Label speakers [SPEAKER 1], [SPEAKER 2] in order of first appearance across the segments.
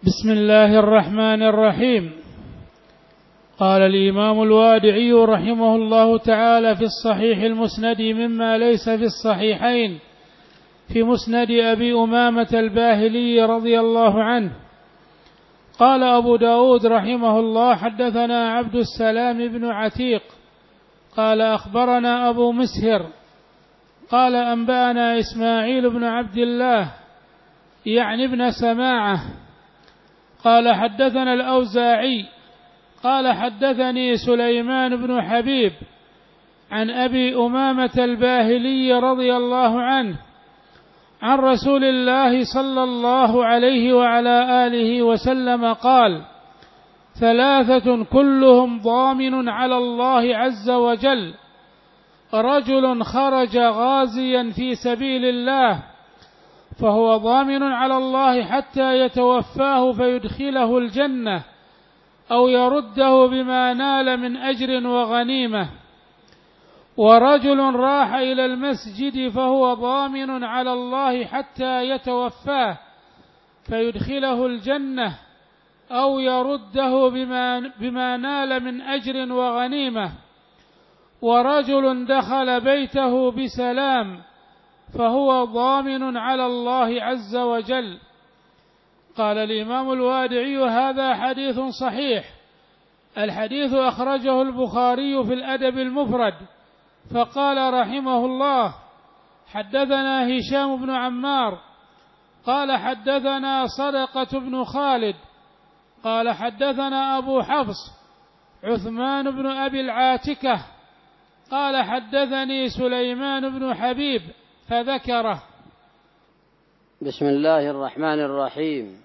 [SPEAKER 1] بسم الله الرحمن الرحيم. قال الإمام الوادعي رحمه الله تعالى في الصحيح المسند مما ليس في الصحيحين في مسند أبي أمامة الباهلي رضي الله عنه. قال أبو داود رحمه الله: حدثنا عبد السلام بن عتيق قال أخبرنا أبو مسهر قال أنبأنا إسماعيل بن عبد الله يعني ابن سماعة قال حدثنا الأوزاعي قال حدثني سليمان بن حبيب عن أبي أمامة الباهلي رضي الله عنه عن رسول الله صلى الله عليه وعلى آله وسلم قال: ثلاثة كلهم ضامن على الله عز وجل: رجل خرج غازيا في سبيل الله فهو ضامن على الله حتى يتوفاه فيدخله الجنة أو يرده بما نال من أجر وغنيمة. ورجل راح إلى المسجد فهو ضامن على الله حتى يتوفاه فيدخله الجنة أو يرده بما نال من أجر وغنيمة. ورجل دخل بيته بسلام فهو ضامن على الله عز وجل. قال الإمام الوادعي: هذا حديث صحيح. الحديث أخرجه البخاري في الأدب المفرد، فقال رحمه الله: حدثنا هشام بن عمار قال حدثنا صدقة بن خالد قال حدثنا أبو حفص عثمان بن أبي العاتكة قال حدثني سليمان بن حبيب فذكره.
[SPEAKER 2] بسم الله الرحمن الرحيم.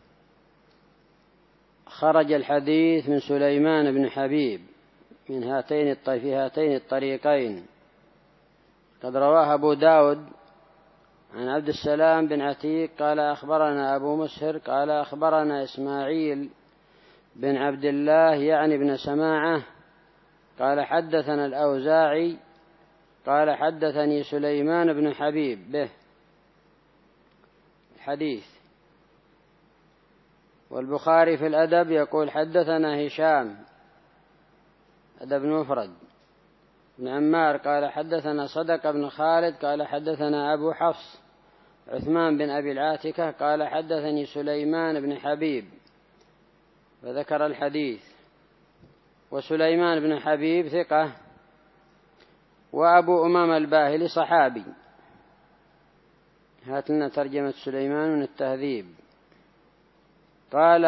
[SPEAKER 2] خرج الحديث من سليمان بن حبيب في هاتين الطريقين. قد رواه أبو داود عن عبد السلام بن عتيق قال أخبرنا أبو مسهر قال أخبرنا إسماعيل بن عبد الله يعني ابن سماعة قال حدثنا الأوزاعي قال حدثني سليمان بن حبيب به الحديث. والبخاري في الأدب يقول: حدثنا هشام أدب مفرد بن عمار قال حدثنا صدق بن خالد قال حدثنا أبو حفص عثمان بن أبي العاتكة قال حدثني سليمان بن حبيب وذكر الحديث. وسليمان بن حبيب ثقة، وأبو أمامة الباهلي صحابي. هات لنا ترجمة سليمان من التهذيب. قال: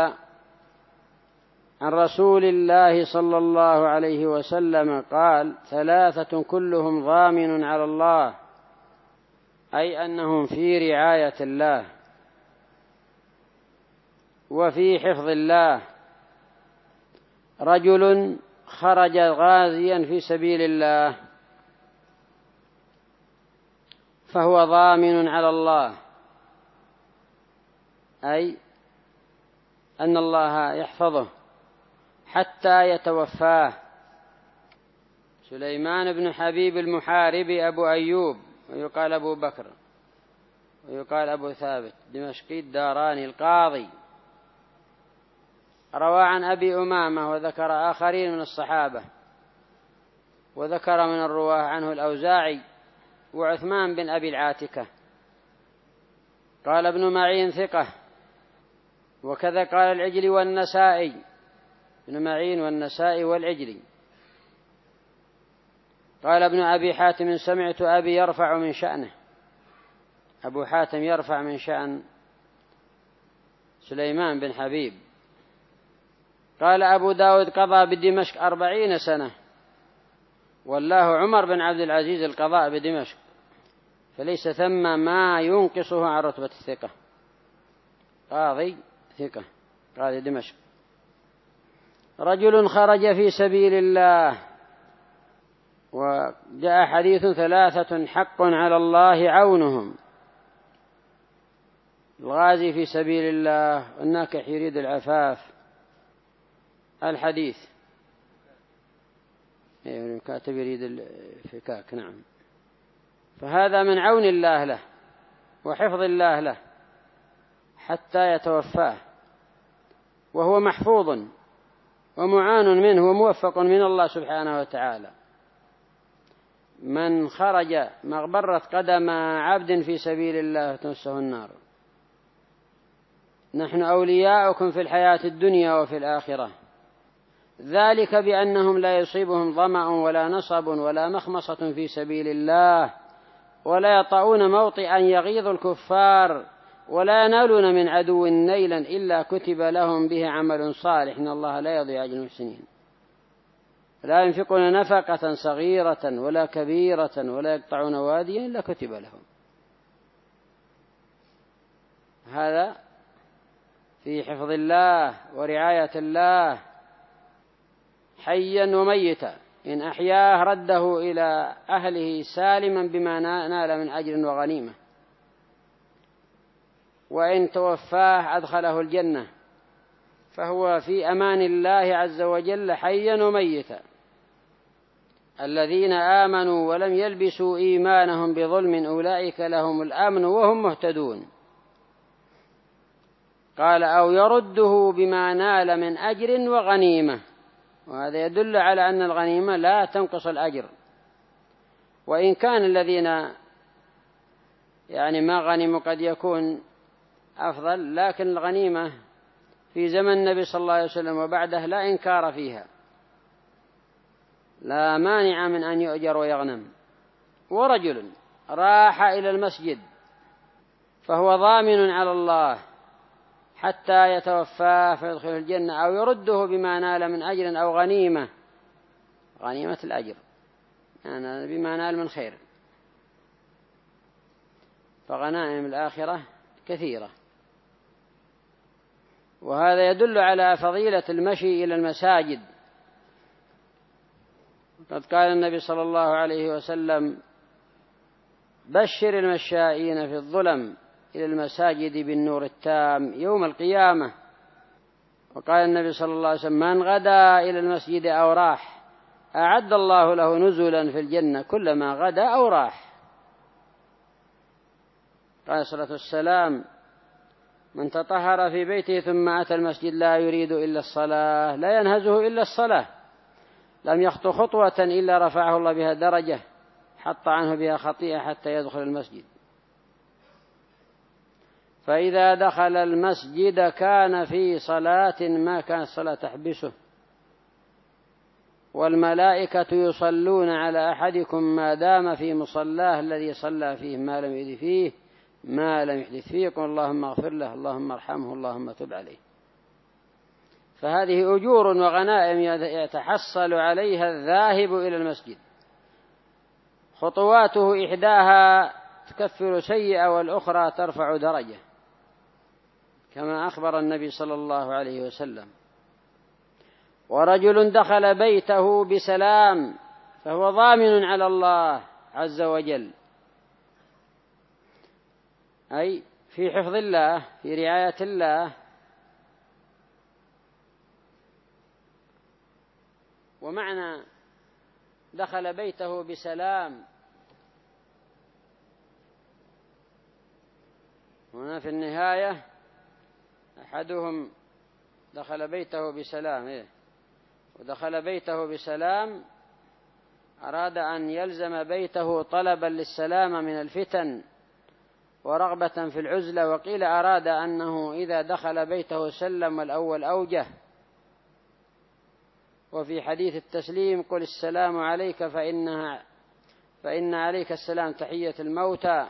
[SPEAKER 2] عن رسول الله صلى الله عليه وسلم قال: ثلاثة كلهم ضامن على الله، أي أنهم في رعاية الله وفي حفظ الله. رجل خرج غازيا في سبيل الله فهو ضامن على الله، أي أن الله يحفظه حتى يتوفاه. سليمان بن حبيب المحاربي أبو أيوب، ويقال أبو بكر، ويقال أبو ثابت، دمشقي الداراني القاضي، روى عن أبي أمامة وذكر آخرين من الصحابة، وذكر من الرواه عنه الأوزاعي وعثمان بن أبي العاتكة. قال ابن معين ثقة، وكذا قال العجلي والنسائي، ابن معين والنسائي والعجلي. قال ابن أبي حاتم: سمعت أبي يرفع من شأنه. أبو حاتم يرفع من شأن سليمان بن حبيب. قال أبو داود: قضى بدمشق 40 سنة، والله عمر بن عبد العزيز القضاء بدمشق، فليس ثم ما ينقصه عن رتبة الثقة. قاضي ثقة، قاضي دمشق. رجل خرج في سبيل الله. وجاء حديث: ثلاثة حق على الله عونهم: الغازي في سبيل الله، والناكح يريد العفاف. الحديث الكاتب يريد الفكاك، نعم. فهذا من عون الله له وحفظ الله له حتى يتوفاه. وهو محفوظ ومعان منه وموفق من الله سبحانه وتعالى. من خرج مغبرة قدم عبد في سبيل الله تمسه النار. نحن أولياؤكم في الحياة الدنيا وفي الآخرة، ذلك بأنهم لا يصيبهم ظمأ ولا نصب ولا مخمصة في سبيل الله، ولا يطؤون موطئا يغيظ الكفار، ولا ينالون من عدو نيلا إلا كتب لهم به عمل صالح، إن الله لا يضيع أجر المحسنين. لا ينفقون نفقة صغيرة ولا كبيرة ولا يقطعون واديا إلا كتب لهم. هذا في حفظ الله ورعاية الله حيا وميتا، إن أحياه رده إلى أهله سالما بما نال من أجر وغنيمة، وإن توفاه أدخله الجنة، فهو في أمان الله عز وجل حيا وميتا. الذين آمنوا ولم يلبسوا إيمانهم بظلم أولئك لهم الأمن وهم مهتدون. قال أو يرده بما نال من أجر وغنيمة، وهذا يدل على أن الغنيمة لا تنقص الأجر، وإن كان الذين ما غنموا قد يكون أفضل، لكن الغنيمة في زمن النبي صلى الله عليه وسلم وبعده لا إنكار فيها، لا مانع من أن يؤجر ويغنم. ورجل راح إلى المسجد فهو ضامن على الله حتى يتوفاه فيدخل الجنة، أو يرده بما نال من أجر أو غنيمة الأجر بما نال من خير، فغنائم الآخرة كثيرة. وهذا يدل على فضيلة المشي إلى المساجد. قد قال النبي صلى الله عليه وسلم بشر المشائين في الظلم إلى المساجد بالنور التام يوم القيامة. وقال النبي صلى الله عليه وسلم من غدا إلى المسجد أو راح أعد الله له نزلا في الجنة كلما غدا أو راح. قال صلى الله عليه وسلم من تطهر في بيته ثم أتى المسجد لا يريد إلا الصلاة لا ينهزه إلا الصلاة لم يخطو خطوة إلا رفعه الله بها درجة حط عنه بها خطيئة حتى يدخل المسجد. فإذا دخل المسجد كان في صلاة ما كانت الصلاة تحبسه، والملائكة يصلون على أحدكم ما دام في مصلاه الذي صلى فيه ما لم يحدث فيه يقول اللهم اغفر له اللهم ارحمه اللهم تب عليه. فهذه أجور وغنائم يتحصل عليها الذاهب إلى المسجد، خطواته إحداها تكفر سيئة والأخرى ترفع درجة، كما أخبر النبي صلى الله عليه وسلم. ورجل دخل بيته بسلام فهو ضامن على الله عز وجل، أي في حفظ الله في رعاية الله. ومعنى دخل بيته بسلام هنا في النهاية أحدهم دخل بيته بسلام ودخل بيته بسلام أراد أن يلزم بيته طلبا للسلامة من الفتن ورغبة في العزلة، وقيل أراد أنه إذا دخل بيته سلم والأول أوجه. وفي حديث التسليم قل السلام عليك فإن عليك السلام تحية الموتى.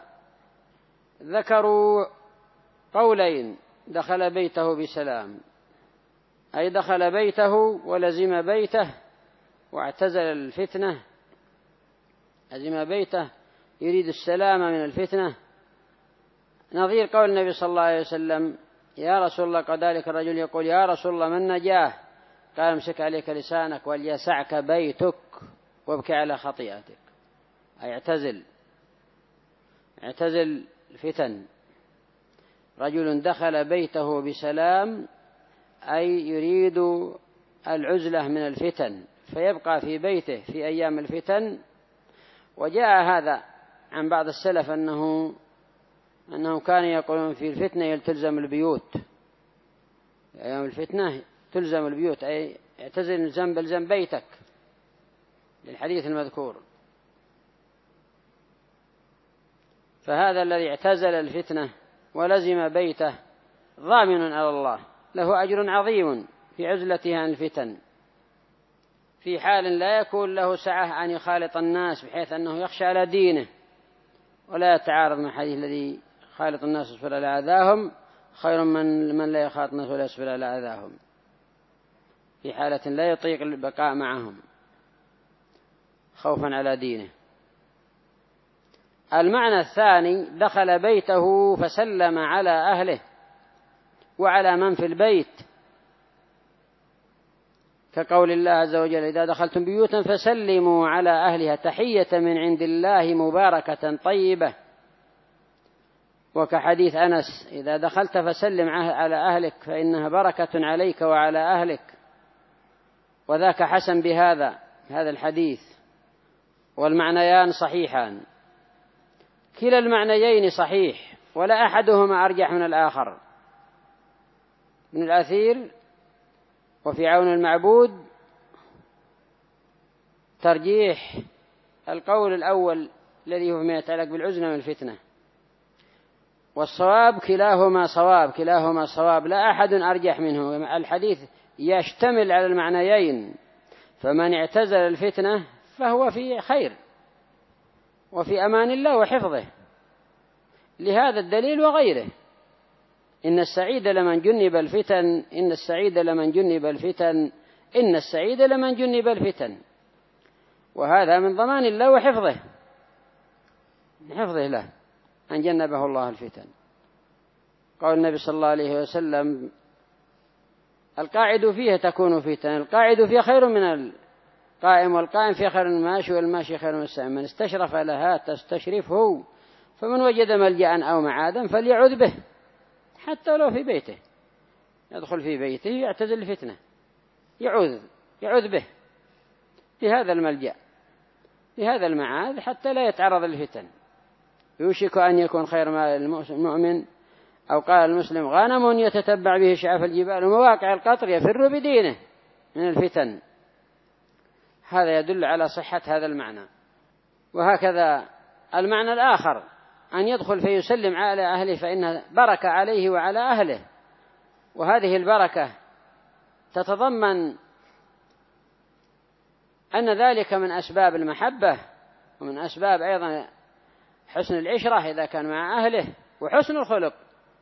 [SPEAKER 2] ذكروا قولين دخل بيته بسلام، أي دخل بيته ولزم بيته واعتزل الفتنة، لزم بيته يريد السلامة من الفتنة، نظير قول النبي صلى الله عليه وسلم يا رسول الله كذلك الرجل يقول يا رسول الله من نجاه؟ قال امسك عليك لسانك وليسعك بيتك وابكي على خطيئتك، أي اعتزل الفتن. رجل دخل بيته بسلام أي يريد العزلة من الفتن فيبقى في بيته في أيام الفتن. وجاء هذا عن بعض السلف أنهم كانوا يقولون في الفتنة يلتزم البيوت، في أيام الفتنة تلزم البيوت، أي اعتزل الذنب الزم بيتك للحديث المذكور. فهذا الذي اعتزل الفتنة ولزم بيته ضامن على الله، له أجر عظيم في عزلته عن الفتن، في حال لا يكون له سعة أن يخالط الناس بحيث أنه يخشى على دينه، ولا يتعارض مع الحديث الذي خالط الناس يصبر على أذاهم خير من لا يخالط الناس ولا يصبر على أذاهم، في حالة لا يطيق البقاء معهم خوفا على دينه. المعنى الثاني: دخل بيته فسلم على أهله وعلى من في البيت، كقول الله عز وجل: إذا دخلتم بيوتا فسلموا على أهلها تحية من عند الله مباركة طيبة. وكحديث أنس: إذا دخلت فسلم على أهلك فإنها بركة عليك وعلى أهلك. وذاك حسن بهذا الحديث، والمعنيان صحيحان، كلا المعنيين صحيح، ولا أحدهما أرجح من الآخر. ابن الأثير وفي عون المعبود ترجيح القول الأول الذي هو ما يتعلق بالعزلة والفتنة، والصواب كلاهما صواب، لا أحد أرجح منه. الحديث يشتمل على المعنيين، فمن اعتزل الفتنة فهو في خير وفي أمان الله وحفظه، لهذا الدليل وغيره. إن السعيد لمن جنب الفتن، وهذا من ضمان الله وحفظه، له أن جنبه الله الفتن. قال النبي صلى الله عليه وسلم: القاعد فيها تكون فتن، القاعد فيها خير من القائم، والقائم فيها خير من الماشي، والماشي خير من السائم، من استشرف لها تستشرفه، فمن وجد ملجأ أو معادا فليعذ به، حتى لو في بيته، يدخل في بيته يعتزل الفتنة، يعوذ به بهذا الملجأ، بهذا المعاذ، حتى لا يتعرض للفتن. يوشك أن يكون خير ما المؤمن، أو قال المسلم: غنم يتتبع به شعف الجبال ومواقع القطر يفر بدينه من الفتن. هذا يدل على صحة هذا المعنى. وهكذا المعنى الآخر: أن يدخل فيسلم على أهله فإنها بركة عليه وعلى أهله، وهذه البركة تتضمن أن ذلك من أسباب المحبة، ومن أسباب أيضا حسن العشرة إذا كان مع أهله، وحسن الخلق.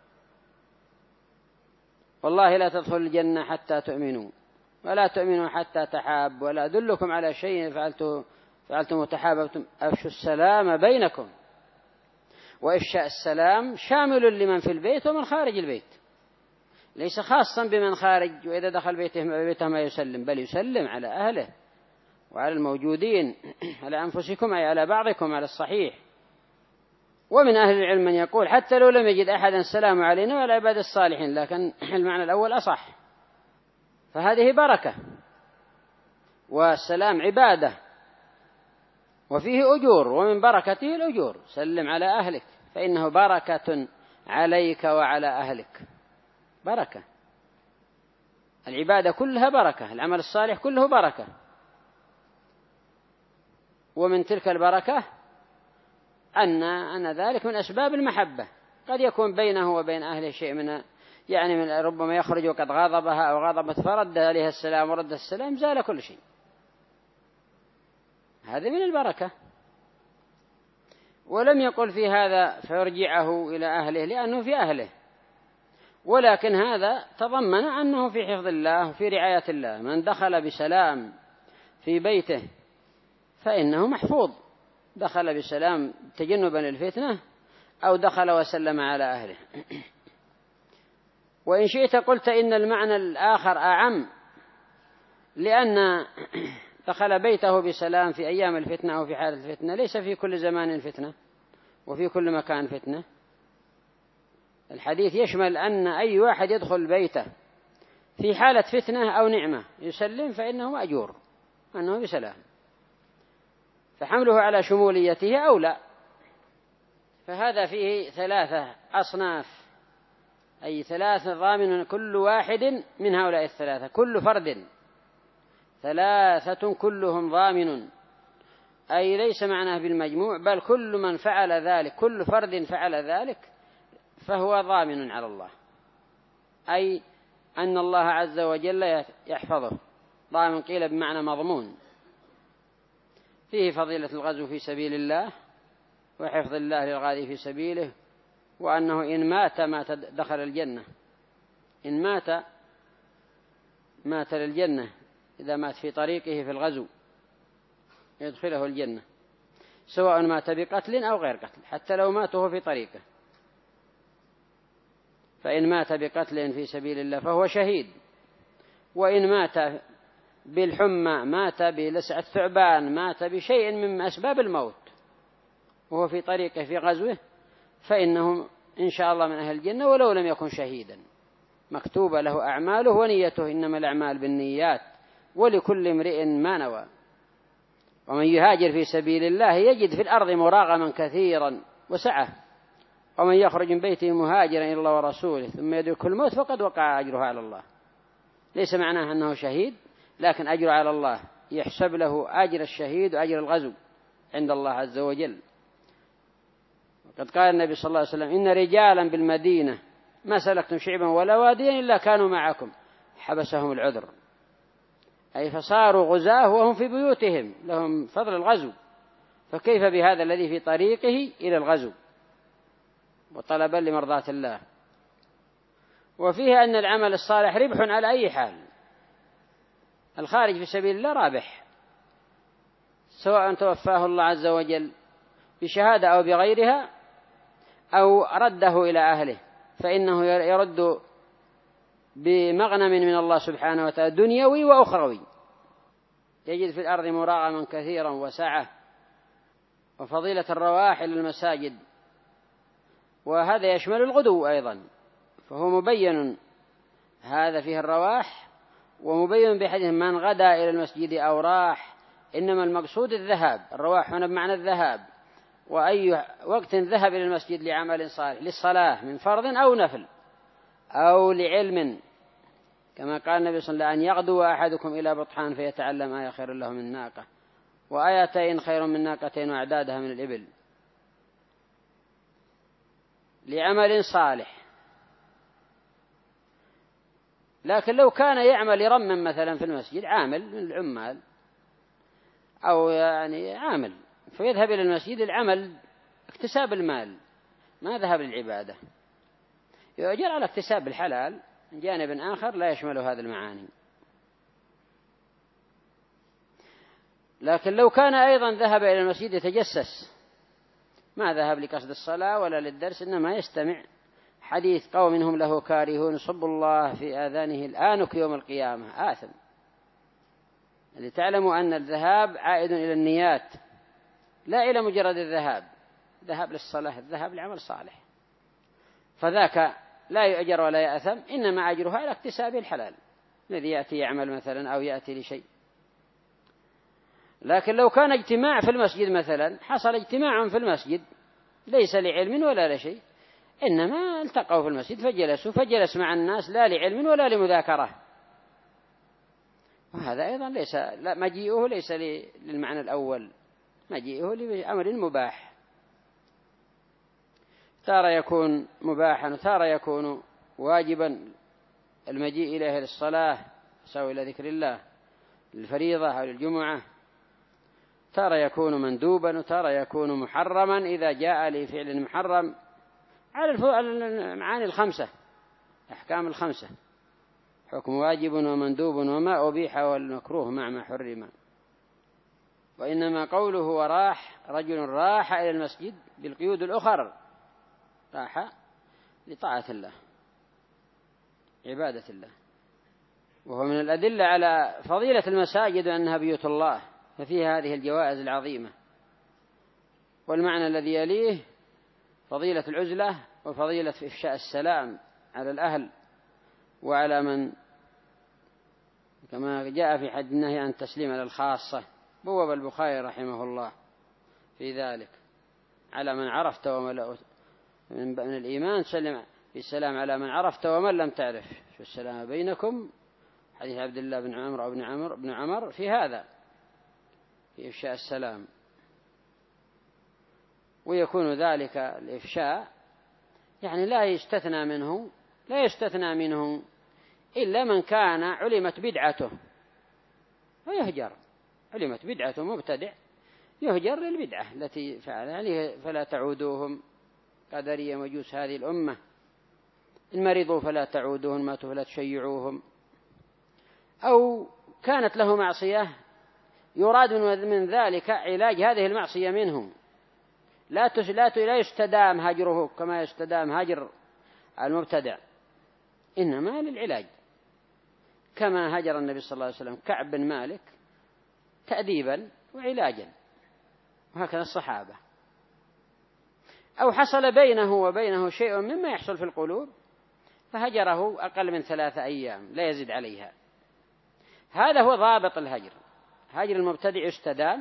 [SPEAKER 2] والله لا تدخل الجنة حتى تؤمنوا، ولا تؤمنوا حتى تحابوا، ولا أدلكم على شيء فعلتم تحاببتم أفشوا السلام بينكم. وإفشاء السلام شامل لمن في البيت ومن خارج البيت، ليس خاصا بمن خارج وإذا دخل بيته ما يسلم، بل يسلم على أهله وعلى الموجودين، على أنفسكم أي على بعضكم على الصحيح. ومن أهل العلم من يقول حتى لو لم يجد أحدا السلام علينا وعلى عباد الصالحين، لكن المعنى الأول أصح، فهذه بركة، والسلام عبادة وفيه أجور، ومن بركته الأجور. سلم على أهلك فإنه بركة عليك وعلى أهلك، بركة. العبادة كلها بركة، العمل الصالح كله بركة. ومن تلك البركة أن ذلك من أسباب المحبة. قد يكون بينه وبين أهله شيء من ربما يخرج وقد غضبها أو غضبت فرد عليها السلام ورد السلام، زال كل شيء. هذا من البركة. ولم يقل في هذا فيرجعه إلى أهله لأنه في أهله، ولكن هذا تضمن أنه في حفظ الله وفي رعاية الله. من دخل بسلام في بيته فإنه محفوظ، دخل بسلام تجنبا للفتنة، أو دخل وسلم على أهله. وإن شئت قلت إن المعنى الآخر أعم، لأن دخل بيته بسلام في أيام الفتنة أو في حالة الفتنة ليس في كل زمان فتنة وفي كل مكان فتنة. الحديث يشمل أن أي واحد يدخل بيته في حالة فتنة أو نعمة يسلم فإنه مأجور أنه بسلام، فحمله على شموليته أولى. فهذا فيه 3 أصناف أي 3 ضامن كل واحد من هؤلاء 3، كل فرد 3 كلهم ضامن، أي ليس معناه بالمجموع، بل كل من فعل ذلك، كل فرد فعل ذلك فهو ضامن على الله، أي أن الله عز وجل يحفظه. ضامن قيل بمعنى مضمون. فيه فضيلة الغزو في سبيل الله وحفظ الله للغازي في سبيله، وأنه إن مات دخل الجنة، إن مات للجنة، إذا مات في طريقه في الغزو يدخله الجنة، سواء مات بقتل أو غير قتل، حتى لو ماته في طريقه. فإن مات بقتل في سبيل الله فهو شهيد، وإن مات بالحمى، مات بلسع الثعبان، مات بشيء من أسباب الموت وهو في طريقه في غزوه، فإنه إن شاء الله من أهل الجنة ولو لم يكن شهيدا، مكتوبة له أعماله ونيته، إنما الأعمال بالنيات ولكل امرئ ما نوى. ومن يهاجر في سبيل الله يجد في الأرض مراغما كثيرا وسعة، ومن يخرج من بيته مهاجرا إلى الله ورسوله ثم يدرك الموت فقد وقع أجره على الله. ليس معناه أنه شهيد، لكن أجره على الله، يحسب له أجر الشهيد وأجر الغزو عند الله عز وجل. وقد قال النبي صلى الله عليه وسلم: إن رجالا بالمدينة ما سلكتم شعبا ولا واديا إلا كانوا معكم حبسهم العذر، أي فصاروا غزاة وهم في بيوتهم، لهم فضل الغزو، فكيف بهذا الذي في طريقه إلى الغزو وطلبا لمرضاة الله. وفيه أن العمل الصالح ربح على أي حال، الخارج في سبيل الله رابح، سواء توفاه الله عز وجل بشهادة أو بغيرها أو رده إلى أهله، فإنه يرد بمغنم من الله سبحانه وتعالى دنيوي وأخروي. يجد في الأرض مراغما كثيرا وسعة. وفضيلة الرواح إلى المساجد، وهذا يشمل الغدو أيضا، فهو مبين هذا فيه الرواح، ومبين بحديث من غدا إلى المسجد أو راح، إنما المقصود الذهاب، الرواح هنا بمعنى الذهاب. وأي وقت ذهب إلى المسجد لعمل صالح، للصلاة من فرض أو نفل أو لعلم، كما قال النبي صلى الله عليه وسلم: أن يغدو أحدكم إلى بطحان فيتعلم آية خير له من ناقة، وآيتين خير من ناقتين وأعدادها من الإبل، لعمل صالح. لكن لو كان يعمل يرمم مثلا في المسجد، عامل من العمال أو يعني عامل، فيذهب إلى المسجد العمل اكتساب المال، ما ذهب للعبادة، يؤجر على اكتساب الحلال. جانب آخر لا يشمل هذه المعاني. لكن لو كان أيضا ذهب إلى المسجد يتجسس، ما ذهب لقصد الصلاة ولا للدرس، إنما يستمع حديث قوم هم له كارهون صب الله في آذانه الآنك يوم القيامة آثم. لتعلموا أن الذهاب عائد إلى النيات، لا إلى مجرد الذهاب، ذهاب للصلاة، الذهاب لعمل صالح، فذاك لا يؤجر ولا يأثم، إنما أجرها على اكتساب الحلال الذي يأتي يعمل مثلا أو يأتي لشيء. لكن لو كان اجتماع في المسجد مثلا، حصل اجتماع في المسجد ليس لعلم ولا لشيء، إنما التقوا في المسجد فجلسوا، فجلس مع الناس لا لعلم ولا لمذاكرة، وهذا أيضا ليس، لا مجيئه ليس للمعنى الأول، مجيئه لأمر مباح، تارة يكون مباحا وتارة يكون واجبا، المجيء إليه للصلاة أو إلى ذكر الله للفريضة أو للجمعة، تارة يكون مندوبا وتارة يكون محرما إذا جاء لفعل محرم، على المعاني الخمسة، أحكام الخمسة: حكم واجب ومندوب وما أبيح والمكروه مع ما حرم. وإنما قوله وراح، رجل راح إلى المسجد بالقيود الأخر، راح لطاعة الله عبادة الله، وهو من الأدلة على فضيلة المساجد وأنها بيوت الله، ففيها هذه الجوائز العظيمة. والمعنى الذي يليه فضيلة العزلة وفضيلة إفشاء السلام على الأهل وعلى من، كما جاء في حد النهي عن التسليم على الخاصة، بوب البخاري رحمه الله في ذلك: على من عرفت وملأت من الإيمان بالسلام على من عرفت ومن لم تعرف، والسلام بينكم، حديث عبد الله بن عمرو أو بن عمر في هذا، في إفشاء السلام. ويكون ذلك الإفشاء يعني لا يستثنى منه إلا من كان علمت بدعته ويهجر، علمت بدعته مبتدع يهجر للبدعة التي فعلها، فلا تعودوهم، قدرية مجوس هذه الأمة، إن مرضوا فلا تعودوهم، ماتوا فلا تشيعوهم. أو كانت له معصية يراد من ذلك علاج هذه المعصية منهم، لا يستدام هجره كما يستدام هجر المبتدع، إنما للعلاج، كما هجر النبي صلى الله عليه وسلم كعب بن مالك تأديبا وعلاجا، وهكذا الصحابة. أو حصل بينه وبينه شيء مما يحصل في القلوب فهجره أقل من 3 أيام لا يزيد عليها، هذا هو ضابط الهجر. هجر المبتدع يستدام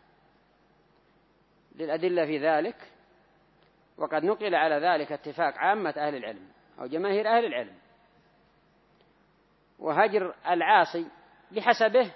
[SPEAKER 2] للأدلة في ذلك، وقد نقل على ذلك اتفاق عامة أهل العلم أو جماهير أهل العلم. وهجر العاصي بحسبه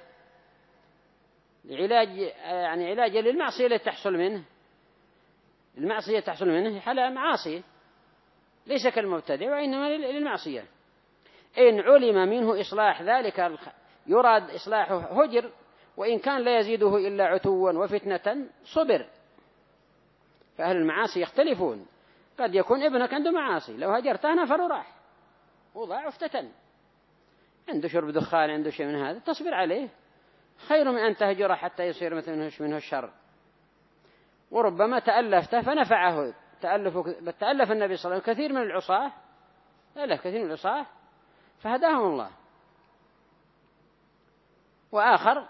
[SPEAKER 2] علاج للمعصية التي تحصل منه، المعصية تحصل منه حال معاصية ليس كالمبتدع، وإنما للمعصية. إن علم منه إصلاح ذلك يراد إصلاحه هجر، وإن كان لا يزيده إلا عتوا وفتنة صبر. فأهل المعاصي يختلفون، قد يكون ابنك عنده معاصي، لو هجرته نفر وراح وضاع وفتتن، عنده شرب دخان، عنده شيء من هذا، تصبر عليه خير من أن تهجره حتى يصير منه الشر. وربما تألفته فنفعه، تألف النبي صلى الله عليه وسلم كثير من العصاة فهداهم الله. وآخر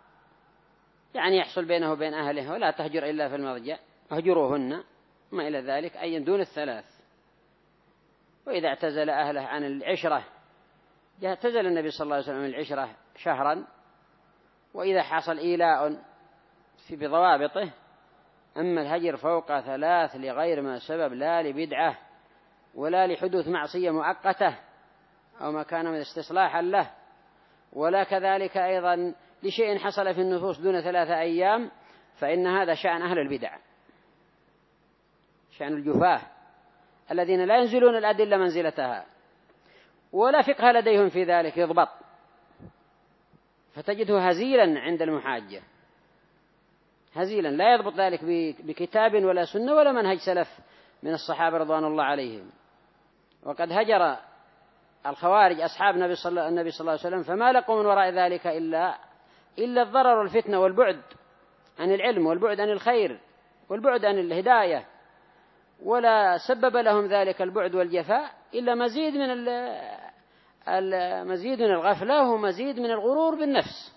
[SPEAKER 2] يحصل بينه وبين أهله ولا تهجر إلا في المضجع، اهجروهن ما إلى ذلك، أي دون 3. وإذا اعتزل أهله عن العشرة، اعتزل النبي صلى الله عليه وسلم العشرة شهرا. وإذا حصل إيلاء بضوابطه. أما الهجر فوق 3 لغير ما سبب، لا لبدعة ولا لحدوث معصية مؤقتة أو ما كان من استصلاحا له، ولا كذلك أيضا لشيء حصل في النفوس دون 3 أيام، فإن هذا شأن أهل البدع، شأن الجفاة الذين لا ينزلون الأدلة منزلتها ولا فقه لديهم في ذلك يضبط، فتجده هزيلا عند المحاجة، هزيلا لا يضبط ذلك بكتاب ولا سنة ولا منهج سلف من الصحابة رضوان الله عليهم. وقد هجر الخوارج أصحاب النبي صلى الله عليه وسلم، فما لقوا من وراء ذلك إلا الضرر والفتنة والبعد عن العلم والبعد عن الخير والبعد عن الهداية، ولا سبب لهم ذلك البعد والجفاء إلا مزيد من الغفلة ومزيد من الغرور بالنفس،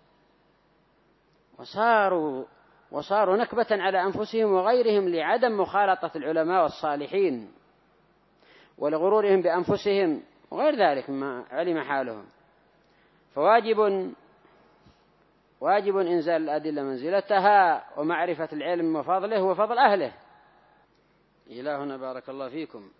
[SPEAKER 2] وصاروا نكبة على أنفسهم وغيرهم لعدم مخالطة العلماء والصالحين ولغرورهم بأنفسهم وغير ذلك ما علم حالهم. واجب إنزال الأدلة منزلتها ومعرفة العلم وفضله وفضل أهله. إلهنا بارك الله فيكم.